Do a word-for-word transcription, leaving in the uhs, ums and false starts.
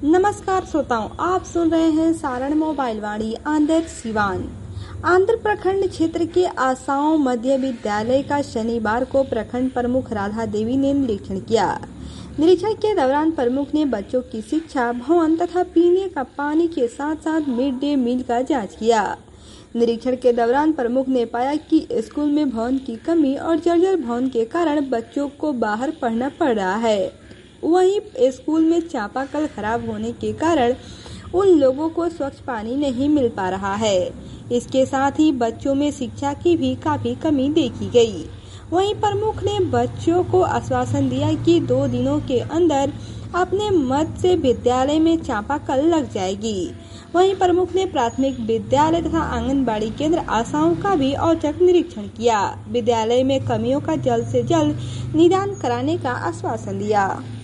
नमस्कार श्रोताओं, आप सुन रहे हैं सारण मोबाइल वाणी आंध्र सिवान। आंध्र प्रखंड क्षेत्र के आसाओं मध्य विद्यालय का शनिवार को प्रखंड प्रमुख राधा देवी ने निरीक्षण किया। निरीक्षण के दौरान प्रमुख ने बच्चों की शिक्षा, भवन तथा पीने का पानी के साथ साथ मिड डे मील का जांच किया। निरीक्षण के दौरान प्रमुख ने पाया कि स्कूल में भवन की कमी और जर्जर भवन के कारण बच्चों को बाहर पढ़ना पड़ रहा है। वहीं स्कूल में चापाकल खराब होने के कारण उन लोगों को स्वच्छ पानी नहीं मिल पा रहा है। इसके साथ ही बच्चों में शिक्षा की भी काफी कमी देखी गई। वहीं प्रमुख ने बच्चों को आश्वासन दिया कि दो दिनों के अंदर अपने मत से विद्यालय में चापाकल लग जाएगी। वहीं प्रमुख ने प्राथमिक विद्यालय तथा आंगनबाड़ी केंद्र आसाओं का भी औचक निरीक्षण किया। विद्यालय में कमियों का जल्द से जल्द निदान कराने का आश्वासन दिया।